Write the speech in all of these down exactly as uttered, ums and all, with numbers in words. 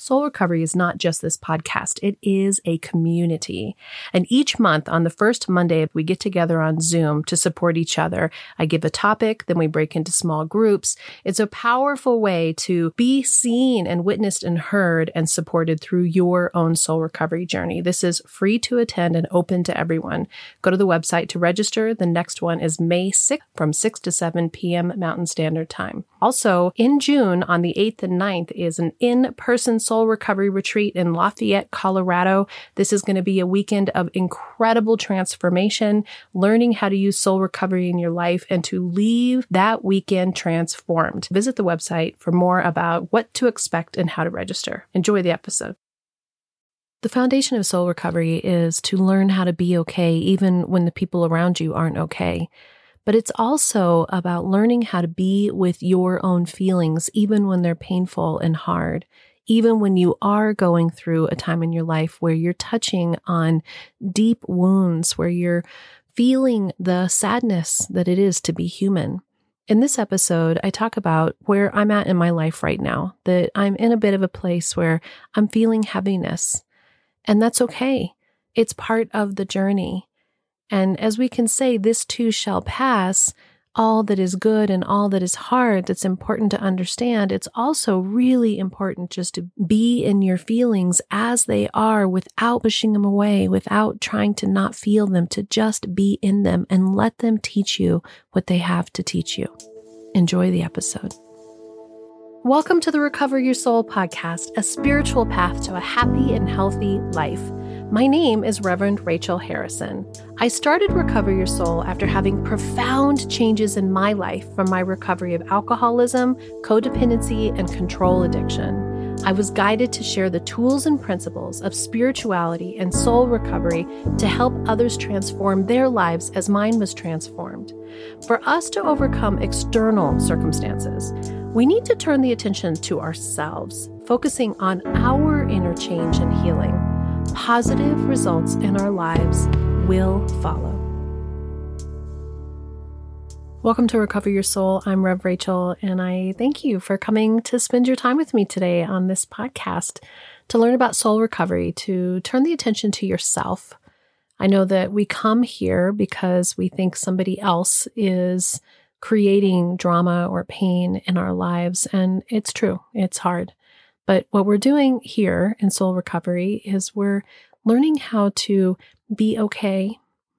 Soul Recovery is not just this podcast. It is a community. And each month on the first Monday, we get together on Zoom to support each other. I give a topic, then we break into small groups. It's a powerful way to be seen and witnessed and heard and supported through your own soul recovery journey. This is free to attend and open to everyone. Go to the website to register. The next one is May sixth from six to seven p.m. Mountain Standard Time. Also, in June on the eighth and ninth is an in-person soul recovery retreat in Lafayette, Colorado. This is going to be a weekend of incredible transformation, learning how to use soul recovery in your life and to leave that weekend transformed. Visit the website for more about what to expect and how to register. Enjoy the episode. The foundation of soul recovery is to learn how to be okay even when the people around you aren't okay. But it's also about learning how to be with your own feelings even when they're painful and hard. Even when you are going through a time in your life where you're touching on deep wounds, where you're feeling the sadness that it is to be human. In this episode, I talk about where I'm at in my life right now, that I'm in a bit of a place where I'm feeling heaviness. And that's okay. It's part of the journey. And as we can say, this too shall pass, all that is good and all that is hard that's important to understand, it's also really important just to be in your feelings as they are without pushing them away, without trying to not feel them, to just be in them and let them teach you what they have to teach you. Enjoy the episode. Welcome to the Recover Your Soul podcast, a spiritual path to a happy and healthy life. My name is Reverend Rachel Harrison. I started Recover Your Soul after having profound changes in my life from my recovery of alcoholism, codependency, and control addiction. I was guided to share the tools and principles of spirituality and soul recovery to help others transform their lives as mine was transformed. For us to overcome external circumstances, we need to turn the attention to ourselves, focusing on our inner change and healing. Positive results in our lives will follow. Welcome to Recover Your Soul. I'm Rev Rachel, and I thank you for coming to spend your time with me today on this podcast to learn about soul recovery, to turn the attention to yourself. I know that we come here because we think somebody else is creating drama or pain in our lives, and it's true. It's hard. But what we're doing here in soul recovery is we're learning how to be okay,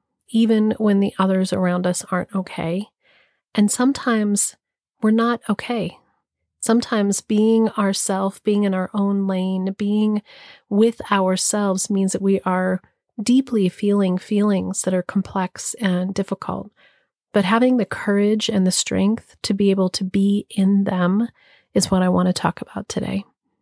even when the others around us aren't okay. And sometimes we're not okay. Sometimes being ourself, being in our own lane, being with ourselves means that we are deeply feeling feelings that are complex and difficult. But having the courage and the strength to be able to be in them is what I want to talk about today.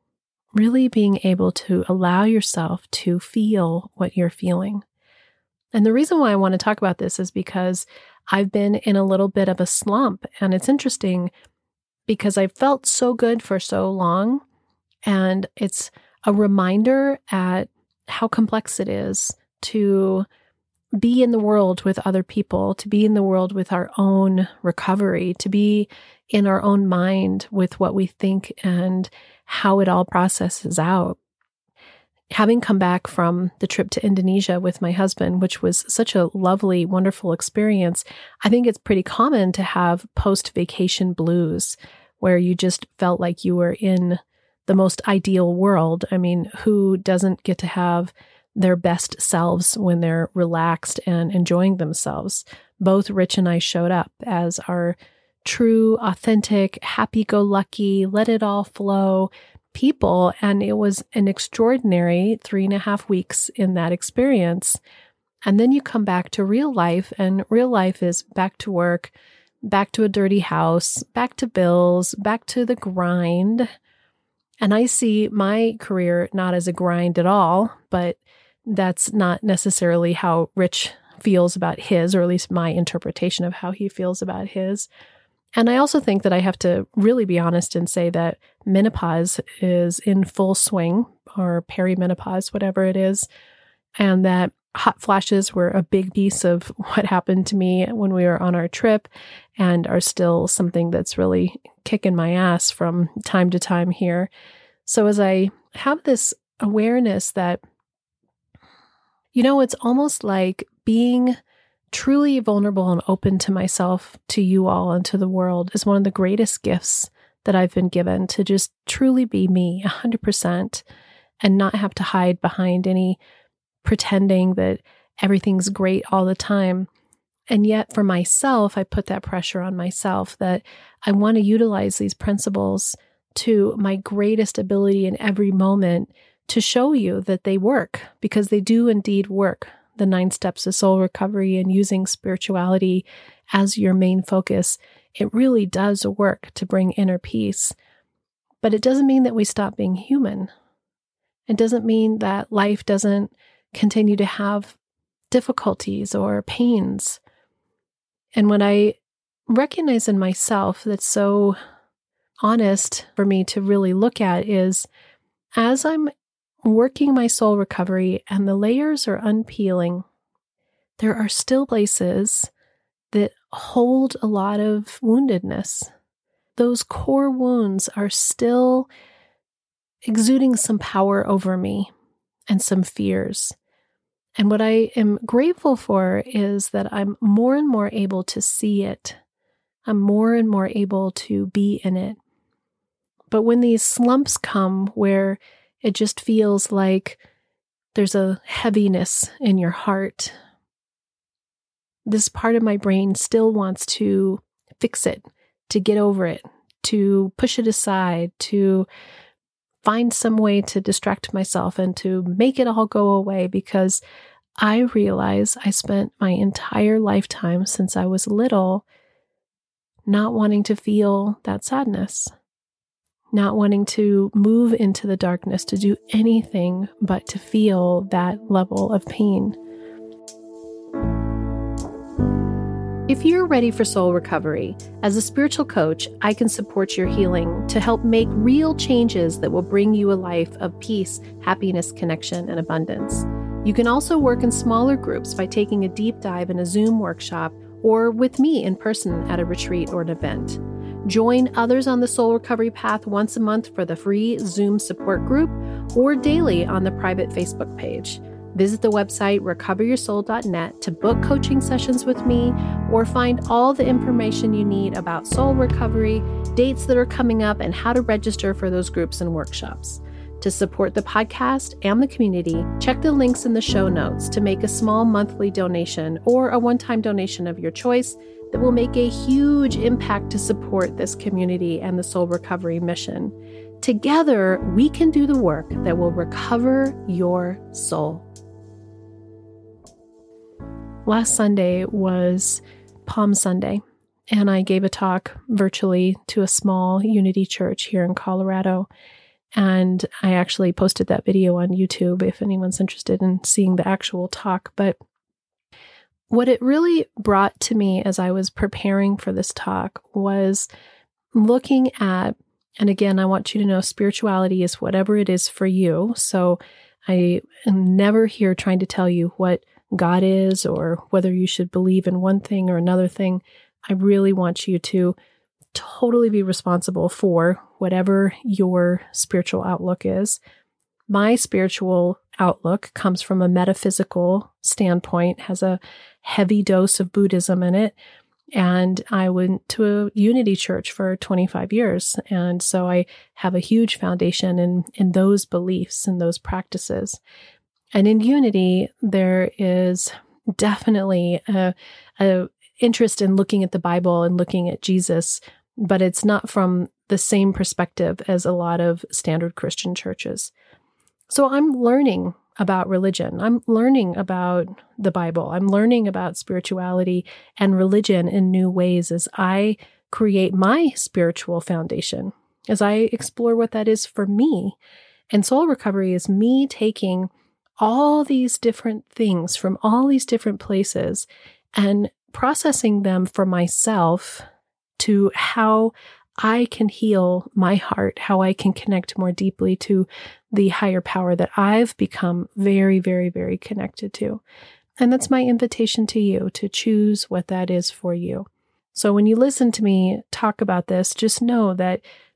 Really being able to allow yourself to feel what you're feeling. And the reason why I want to talk about this is because I've been in a little bit of a slump. And it's interesting because I felt so good for so long. And it's a reminder at how complex it is to be in the world with other people, to be in the world with our own recovery, to be in our own mind with what we think and how it all processes out. Having come back from the trip to Indonesia with my husband, which was such a lovely, wonderful experience, I think it's pretty common to have post-vacation blues where you just felt like you were in the most ideal world. I mean, who doesn't get to have their best selves when they're relaxed and enjoying themselves? Both Rich and I showed up as our true, authentic, happy-go-lucky, let it all flow people. And it was an extraordinary three and a half weeks in that experience. And then you come back to real life, and real life is back to work, back to a dirty house, back to bills, back to the grind. And I see my career not as a grind at all, but that's not necessarily how Rich feels about his, or at least my interpretation of how he feels about his. And I also think that I have to really be honest and say that menopause is in full swing, or perimenopause, whatever it is, and that hot flashes were a big piece of what happened to me when we were on our trip, and are still something that's really kicking my ass from time to time here. So as I have this awareness that, you know, it's almost like being truly vulnerable and open to myself, to you all, and to the world is one of the greatest gifts that I've been given, to just truly be me one hundred percent and not have to hide behind any pretending that everything's great all the time. And yet for myself, I put that pressure on myself that I want to utilize these principles to my greatest ability in every moment to show you that they work, because they do indeed work. The nine steps of soul recovery and using spirituality as your main focus, it really does work to bring inner peace. But it doesn't mean that we stop being human. It doesn't mean that life doesn't continue to have difficulties or pains. And what I recognize in myself that's so honest for me to really look at is, as I'm working my soul recovery and the layers are unpeeling, there are still places that hold a lot of woundedness. Those core wounds are still exuding some power over me and some fears. And what I am grateful for is that I'm more and more able to see it. I'm more and more able to be in it. But when these slumps come where it just feels like there's a heaviness in your heart, this part of my brain still wants to fix it, to get over it, to push it aside, to find some way to distract myself and to make it all go away, because I realize I spent my entire lifetime since I was little not wanting to feel that sadness, not wanting to move into the darkness, to do anything but to feel that level of pain. If you're ready for soul recovery, as a spiritual coach, I can support your healing to help make real changes that will bring you a life of peace, happiness, connection, and abundance. You can also work in smaller groups by taking a deep dive in a Zoom workshop or with me in person at a retreat or an event. Join others on the soul recovery path once a month for the free Zoom support group or daily on the private Facebook page. Visit the website recover your soul dot net to book coaching sessions with me or find all the information you need about soul recovery, dates that are coming up, and how to register for those groups and workshops. To support the podcast and the community, check the links in the show notes to make a small monthly donation or a one-time donation of your choice that will make a huge impact to support this community and the soul recovery mission. Together, we can do the work that will recover your soul. Last Sunday was Palm Sunday, and I gave a talk virtually to a small Unity church here in Colorado. And I actually posted that video on YouTube if anyone's interested in seeing the actual talk. But what it really brought to me as I was preparing for this talk was looking at, and again, I want you to know spirituality is whatever it is for you. So I am never here trying to tell you what God is or whether you should believe in one thing or another thing. I really want you to totally be responsible for whatever your spiritual outlook is. My spiritual outlook comes from a metaphysical standpoint, has a heavy dose of Buddhism in it. And I went to a Unity church for twenty-five years. And so I have a huge foundation in, in those beliefs and those practices. And in Unity, there is definitely a, a interest in looking at the Bible and looking at Jesus, but it's not from the same perspective as a lot of standard Christian churches. So I'm learning about religion. I'm learning about the Bible. I'm learning about spirituality and religion in new ways as I create my spiritual foundation, as I explore what that is for me. And soul recovery is me taking all these different things from all these different places and processing them for myself to how I can heal my heart, how I can connect more deeply to the higher power that I've become very, very, very connected to. And that's my invitation to you to choose what that is for you. So when you listen to me talk about this, just know that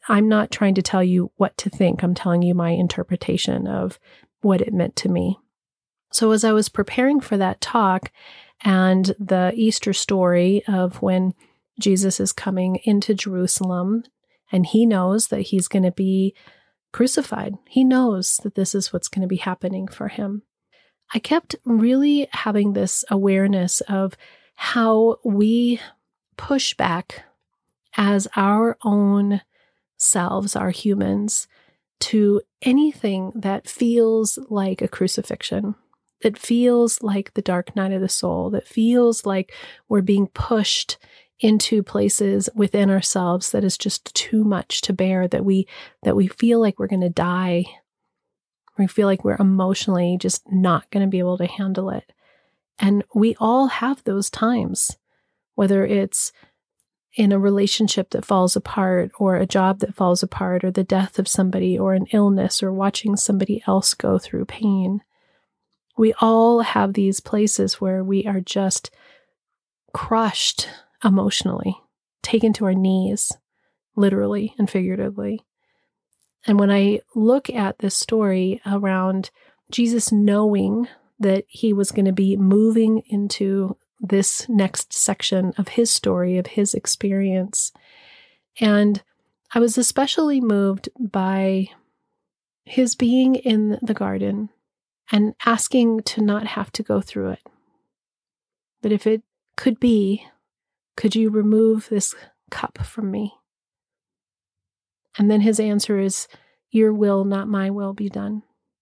I'm not trying to tell you what to think. I'm telling you my interpretation of what it meant to me. So as I was preparing for that talk and the Easter story of when Jesus is coming into Jerusalem and he knows that he's going to be crucified, he knows that this is what's going to be happening for him. I kept really having this awareness of how we push back as our own selves, our humans, to anything that feels like a crucifixion, that feels like the dark night of the soul, that feels like we're being pushed into places within ourselves that is just too much to bear, that we that we feel like we're going to die. We feel like we're emotionally just not going to be able to handle it. And we all have those times, whether it's in a relationship that falls apart, or a job that falls apart, or the death of somebody, or an illness, or watching somebody else go through pain. We all have these places where we are just crushed emotionally, taken to our knees, literally and figuratively. And when I look at this story around Jesus knowing that he was going to be moving into this next section of his story, of his experience, and I was especially moved by his being in the garden and asking to not have to go through it. That if it could be, could you remove this cup from me? And then his answer is, your will, not my will, be done.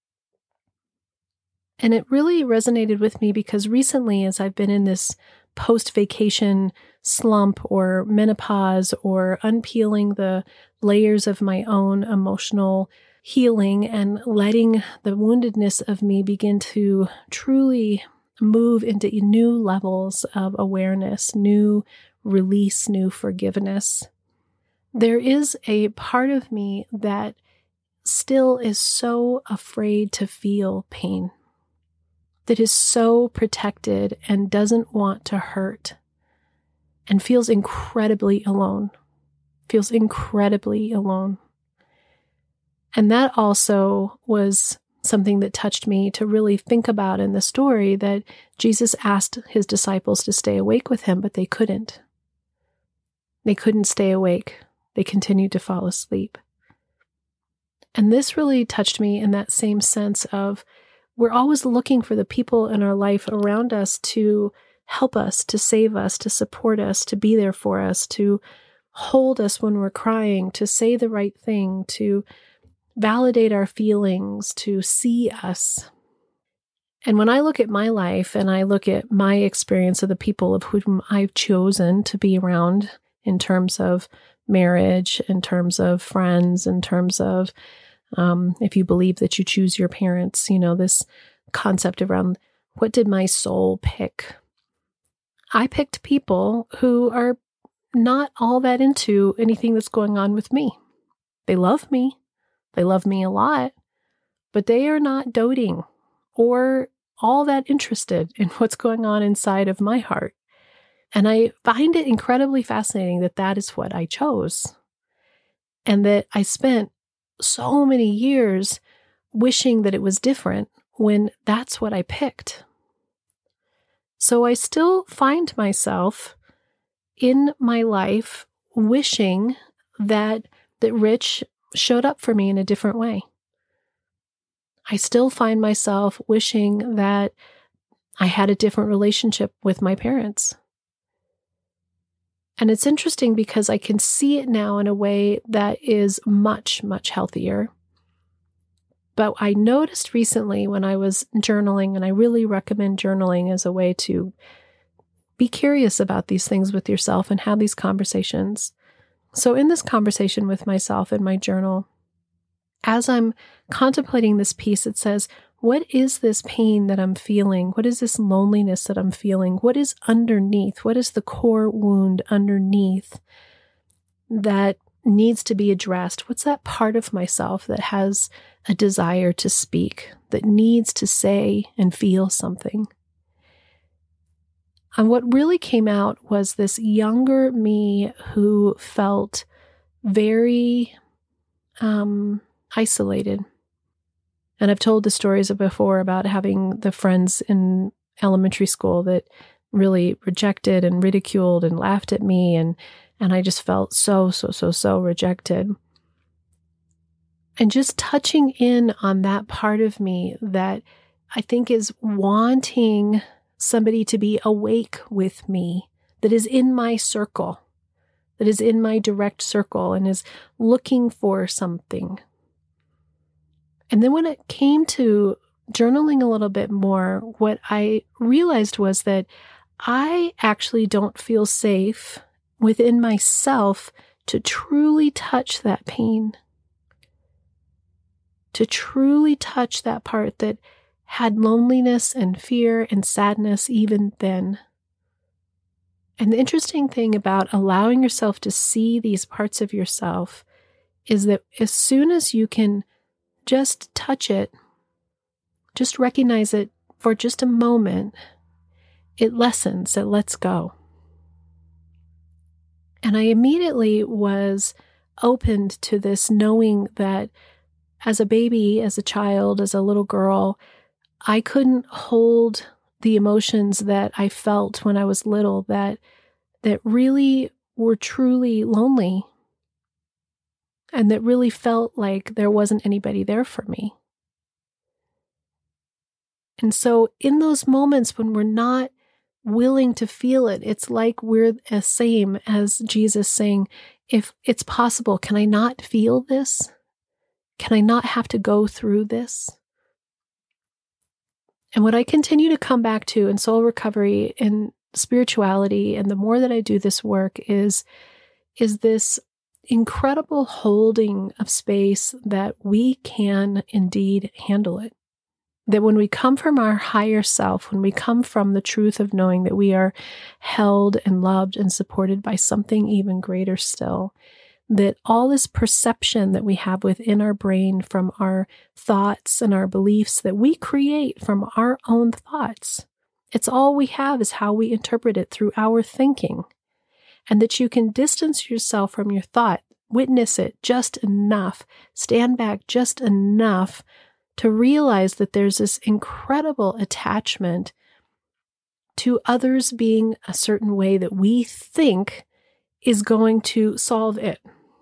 And it really resonated with me because recently, as I've been in this post-vacation slump or menopause or unpeeling the layers of my own emotional healing and letting the woundedness of me begin to truly move into new levels of awareness, new release, new forgiveness, there is a part of me that still is so afraid to feel pain, that is so protected and doesn't want to hurt, and feels incredibly alone, feels incredibly alone. And that also was something that touched me to really think about in the story, that Jesus asked his disciples to stay awake with him, but they couldn't. They couldn't stay awake. They continued to fall asleep. And this really touched me in that same sense of, we're always looking for the people in our life around us to help us, to save us, to support us, to be there for us, to hold us when we're crying, to say the right thing, to validate our feelings, to see us. And when I look at my life and I look at my experience of the people of whom I've chosen to be around in terms of marriage, in terms of friends, in terms of Um, if you believe that you choose your parents, you know, this concept around what did my soul pick? I picked people who are not all that into anything that's going on with me. They love me. They love me a lot, but they are not doting or all that interested in what's going on inside of my heart. And I find it incredibly fascinating that that is what I chose, and that I spent so many years wishing that it was different when that's what I picked. So I still find myself in my life wishing that that Rich showed up for me in a different way. I still find myself wishing that I had a different relationship with my parents. And it's interesting because I can see it now in a way that is much, much healthier. But I noticed recently when I was journaling, and I really recommend journaling as a way to be curious about these things with yourself and have these conversations. So in this conversation with myself in my journal, as I'm contemplating this piece, it says, what is this pain that I'm feeling? What is this loneliness that I'm feeling? What is underneath? What is the core wound underneath that needs to be addressed? What's that part of myself that has a desire to speak, that needs to say and feel something? And what really came out was this younger me who felt very um, isolated. And I've told the stories before about having the friends in elementary school that really rejected and ridiculed and laughed at me. And, and I just felt so, so, so, so rejected. And just touching in on that part of me that I think is wanting somebody to be awake with me, that is in my circle, that is in my direct circle and is looking for something. And then when it came to journaling a little bit more, what I realized was that I actually don't feel safe within myself to truly touch that pain, to truly touch that part that had loneliness and fear and sadness even then. And the interesting thing about allowing yourself to see these parts of yourself is that as soon as you can just touch it, just recognize it for just a moment, it lessens, it lets go. And I immediately was opened to this knowing that as a baby, as a child, as a little girl, I couldn't hold the emotions that I felt when I was little that that really were truly lonely and that really felt like there wasn't anybody there for me. And so in those moments when we're not willing to feel it, it's like we're the same as Jesus saying, if it's possible, can I not feel this? Can I not have to go through this? And what I continue to come back to in soul recovery and spirituality, and the more that I do this work, is, is this incredible holding of space that we can indeed handle it. That when we come from our higher self, when we come from the truth of knowing that we are held and loved and supported by something even greater still, that all this perception that we have within our brain from our thoughts and our beliefs that we create from our own thoughts, it's all we have is how we interpret it through our thinking. And that you can distance yourself from your thought, witness it just enough, stand back just enough to realize that there's this incredible attachment to others being a certain way that we think is going to solve it.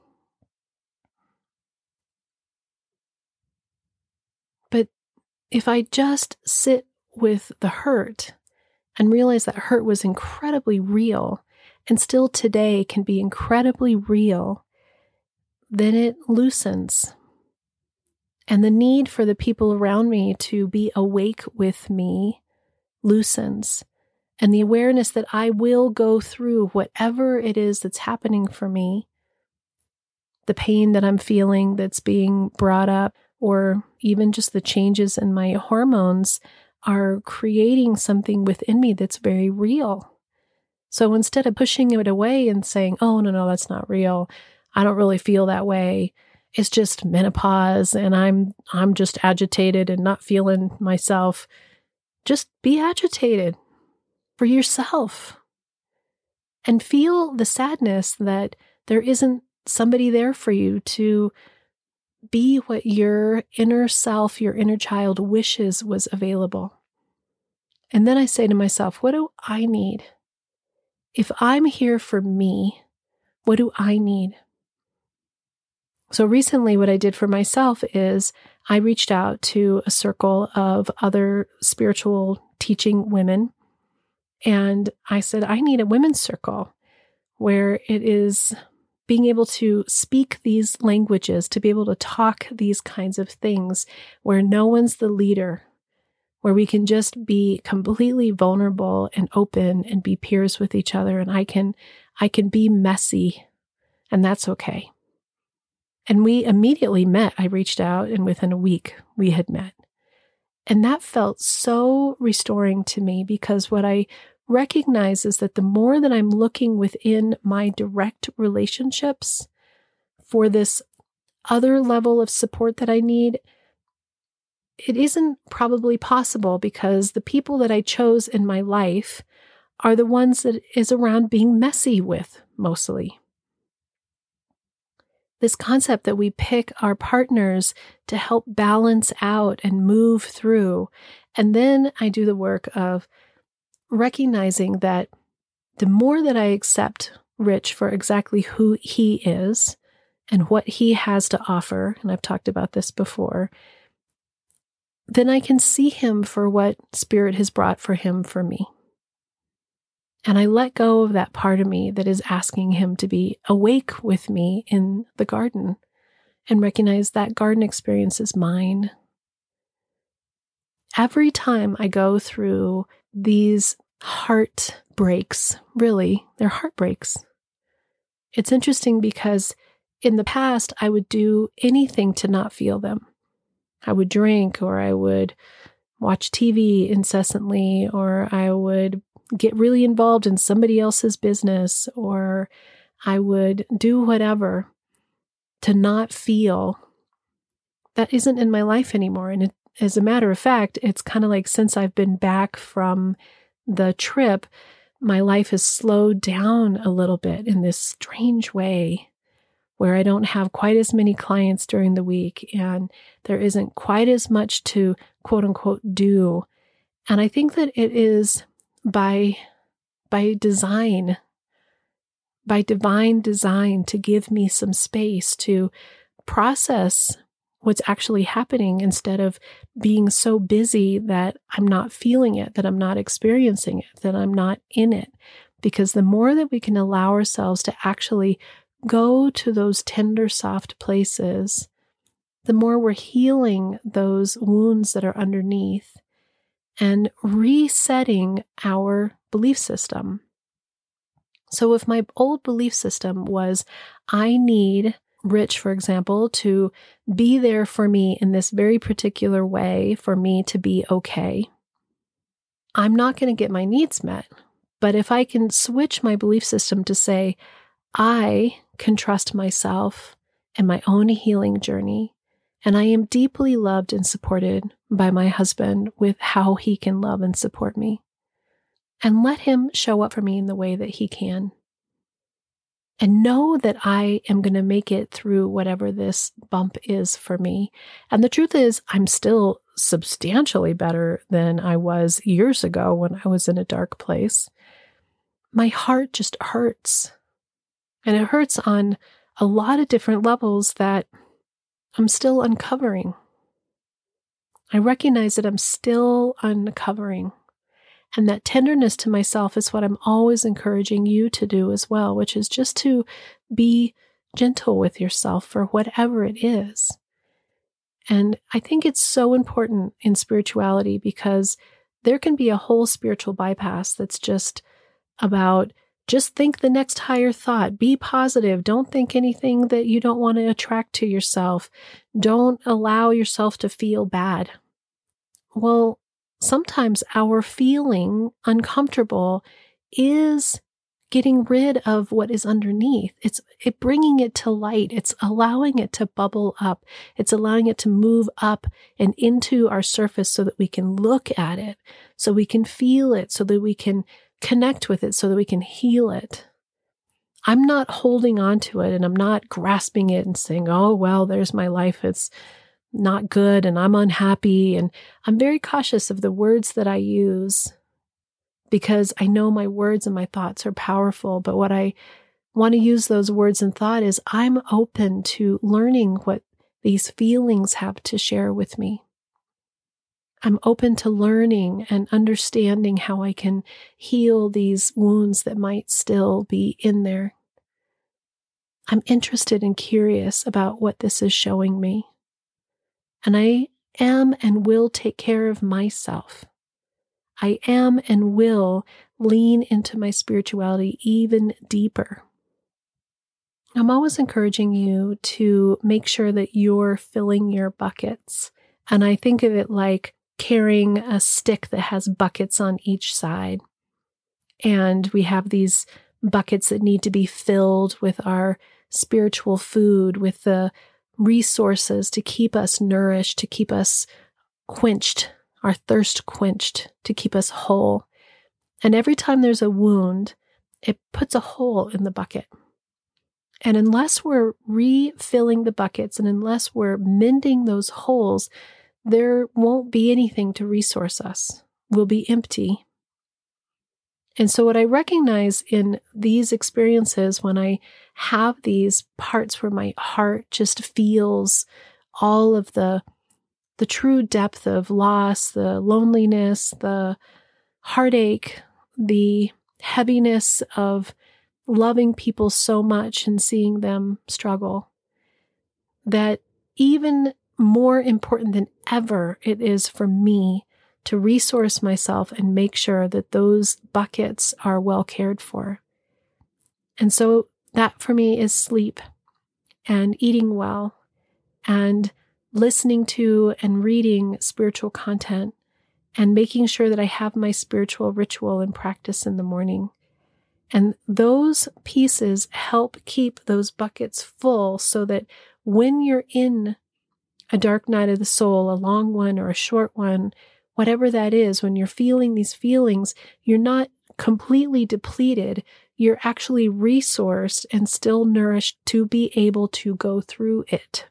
But if I just sit with the hurt and realize that hurt was incredibly real and still today can be incredibly real, then it loosens. And the need for the people around me to be awake with me loosens. And the awareness that I will go through whatever it is that's happening for me, the pain that I'm feeling that's being brought up, or even just the changes in my hormones are creating something within me that's very real. So instead of pushing it away and saying, oh, no, no, that's not real, I don't really feel that way, it's just menopause and I'm I'm just agitated and not feeling myself. Just be agitated for yourself and feel the sadness that there isn't somebody there for you to be what your inner self, your inner child wishes was available. And then I say to myself, what do I need? If I'm here for me, what do I need? So recently what I did for myself is I reached out to a circle of other spiritual teaching women, and I said, I need a women's circle where it is being able to speak these languages, to be able to talk these kinds of things, where no one's the leader, where we can just be completely vulnerable and open and be peers with each other, and I can, I can be messy, and that's okay. And we immediately met. I reached out and within a week we had met. And that felt so restoring to me because what I recognize is that the more that I'm looking within my direct relationships for this other level of support that I need, it isn't probably possible because the people that I chose in my life are the ones that is around being messy with mostly. this concept that we pick our partners to help balance out and move through. And then I do the work of recognizing that the more that I accept Rich for exactly who he is and what he has to offer, and I've talked about this before, then I can see him for what Spirit has brought for him for me. And I let go of that part of me that is asking him to be awake with me in the garden and recognize that garden experience is mine. Every time I go through these heartbreaks, really, they're heartbreaks. It's interesting because in the past, I would do anything to not feel them. I would drink, or I would watch T V incessantly, or I would get really involved in somebody else's business, or I would do whatever to not feel. That isn't in my life anymore. And it, as a matter of fact, it's kind of like since I've been back from the trip, my life has slowed down a little bit in this strange way where I don't have quite as many clients during the week and there isn't quite as much to quote unquote do. And I think that it is by, by design, by divine design, to give me some space to process what's actually happening instead of being so busy that I'm not feeling it, that I'm not experiencing it, that I'm not in it. Because the more that we can allow ourselves to actually go to those tender, soft places, the more we're healing those wounds that are underneath and resetting our belief system. So if my old belief system was, I need Rich, for example, to be there for me in this very particular way for me to be okay, I'm not going to get my needs met. But if I can switch my belief system to say, I can trust myself and my own healing journey, and I am deeply loved and supported by my husband with how he can love and support me, and let him show up for me in the way that he can. And know that I am going to make it through whatever this bump is for me. And the truth is, I'm still substantially better than I was years ago when I was in a dark place. My heart just hurts. And it hurts on a lot of different levels that I'm still uncovering. I recognize that I'm still uncovering. And that tenderness to myself is what I'm always encouraging you to do as well, which is just to be gentle with yourself for whatever it is. And I think it's so important in spirituality because there can be a whole spiritual bypass that's just about just think the next higher thought, be positive, don't think anything that you don't want to attract to yourself, don't allow yourself to feel bad. Well, sometimes our feeling uncomfortable is getting rid of what is underneath. It's it bringing it to light. It's allowing it to bubble up. It's allowing it to move up and into our surface so that we can look at it, so we can feel it, so that we can connect with it, so that we can heal it. I'm not holding on to it and I'm not grasping it and saying, oh, well, there's my life. It's not good and I'm unhappy. And I'm very cautious of the words that I use because I know my words and my thoughts are powerful. But what I want to use those words and thought is I'm open to learning what these feelings have to share with me. I'm open to learning and understanding how I can heal these wounds that might still be in there. I'm interested and curious about what this is showing me. And I am and will take care of myself. I am and will lean into my spirituality even deeper. I'm always encouraging you to make sure that you're filling your buckets. And I think of it like carrying a stick that has buckets on each side. And we have these buckets that need to be filled with our spiritual food, with the resources to keep us nourished, to keep us quenched, our thirst quenched, to keep us whole. And every time there's a wound, it puts a hole in the bucket. And unless we're refilling the buckets and unless we're mending those holes, there won't be anything to resource us. We'll be empty. And so what I recognize in these experiences, when I have these parts where my heart just feels all of the, the true depth of loss, the loneliness, the heartache, the heaviness of loving people so much and seeing them struggle, that even more important than ever it is for me to resource myself and make sure that those buckets are well cared for. And so that for me is sleep and eating well and listening to and reading spiritual content and making sure that I have my spiritual ritual and practice in the morning. And those pieces help keep those buckets full so that when you're in a dark night of the soul, a long one or a short one, whatever that is, when you're feeling these feelings, you're not completely depleted. You're actually resourced and still nourished to be able to go through it.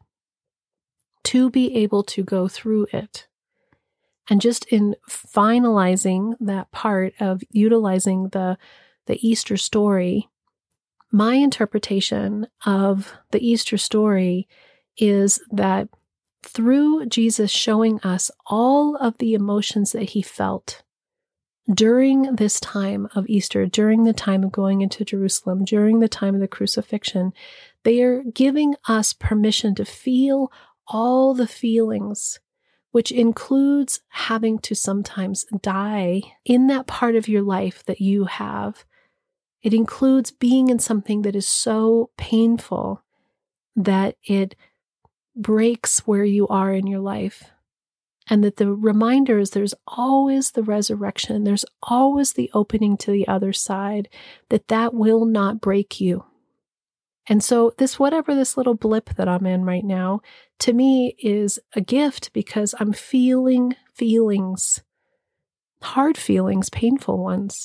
To be able to go through it. And just in finalizing that part of utilizing the, the Easter story, my interpretation of the Easter story is that through Jesus showing us all of the emotions that he felt during this time of Easter, during the time of going into Jerusalem, during the time of the crucifixion, they are giving us permission to feel all the feelings, which includes having to sometimes die in that part of your life that you have. It includes being in something that is so painful that it breaks where you are in your life. And that the reminder is there's always the resurrection. There's always the opening to the other side, that that will not break you. And so this, whatever this little blip that I'm in right now, to me is a gift because I'm feeling feelings, hard feelings, painful ones.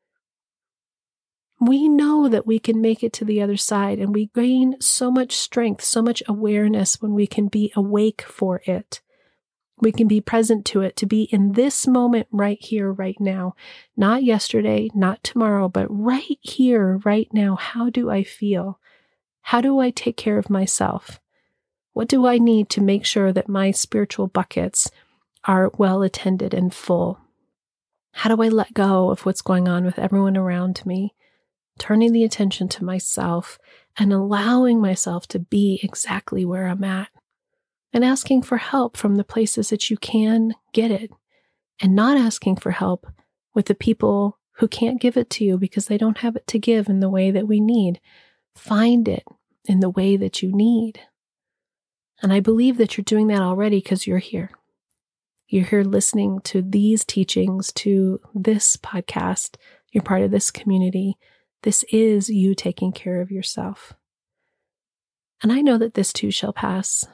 We know that we can make it to the other side, and we gain so much strength, so much awareness when we can be awake for it. We can be present to it, to be in this moment right here, right now. Not yesterday, not tomorrow, but right here, right now. How do I feel? How do I take care of myself? What do I need to make sure that my spiritual buckets are well attended and full? How do I let go of what's going on with everyone around me? Turning the attention to myself and allowing myself to be exactly where I'm at, and asking for help from the places that you can get it, and not asking for help with the people who can't give it to you because they don't have it to give in the way that we need. Find it in the way that you need. And I believe that you're doing that already because you're here. You're here listening to these teachings, to this podcast. You're part of this community. This is you taking care of yourself. And I know that this too shall pass.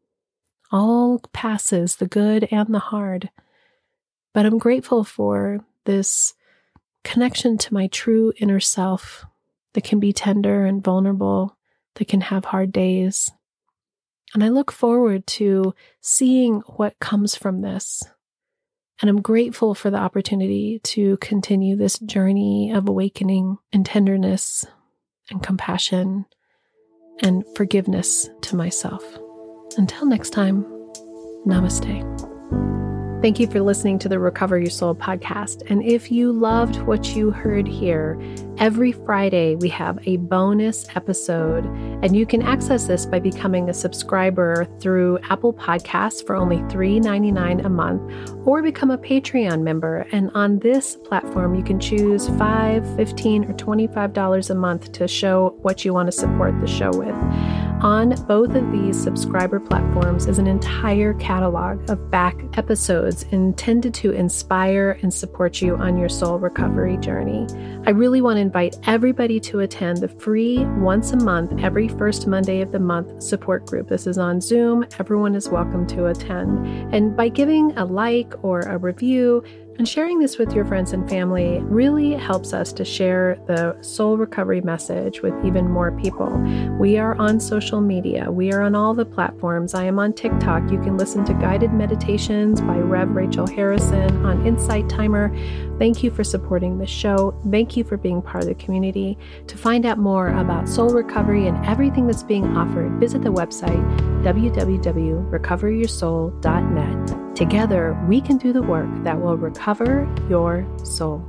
All passes, the good and the hard. But I'm grateful for this connection to my true inner self that can be tender and vulnerable, that can have hard days. And I look forward to seeing what comes from this. And I'm grateful for the opportunity to continue this journey of awakening and tenderness and compassion and forgiveness to myself. Until next time, namaste. Thank you for listening to the Recover Your Soul podcast. And if you loved what you heard here, every Friday we have a bonus episode, and you can access this by becoming a subscriber through Apple Podcasts for only three dollars and ninety-nine cents a month, or become a Patreon member. And on this platform, you can choose five dollars, fifteen dollars, or twenty-five dollars a month to show what you want to support the show with. On both of these subscriber platforms is an entire catalog of back episodes intended to inspire and support you on your soul recovery journey. I really want to invite everybody to attend the free once a month, every first Monday of the month support group. This is on Zoom. Everyone is welcome to attend. And by giving a like or a review, And sharing this with your friends and family really helps us to share the soul recovery message with even more people. We are on social media. We are on all the platforms. I am on TikTok. You can listen to guided meditations by Rev Rachel Harrison on Insight Timer. Thank you for supporting the show. Thank you for being part of the community. To find out more about soul recovery and everything that's being offered, visit the website w w w dot recover your soul dot net. Together, we can do the work that will recover your soul.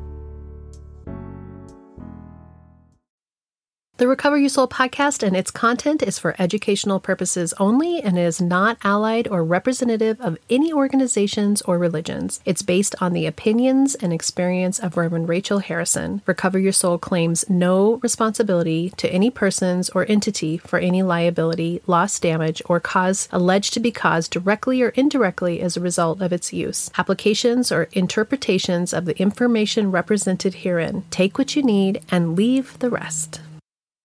The Recover Your Soul podcast and its content is for educational purposes only and is not allied or representative of any organizations or religions. It's based on the opinions and experience of Reverend Rachel Harrison. Recover Your Soul claims no responsibility to any persons or entity for any liability, loss, damage, or cause alleged to be caused directly or indirectly as a result of its use. Applications or interpretations of the information represented herein. Take what you need and leave the rest.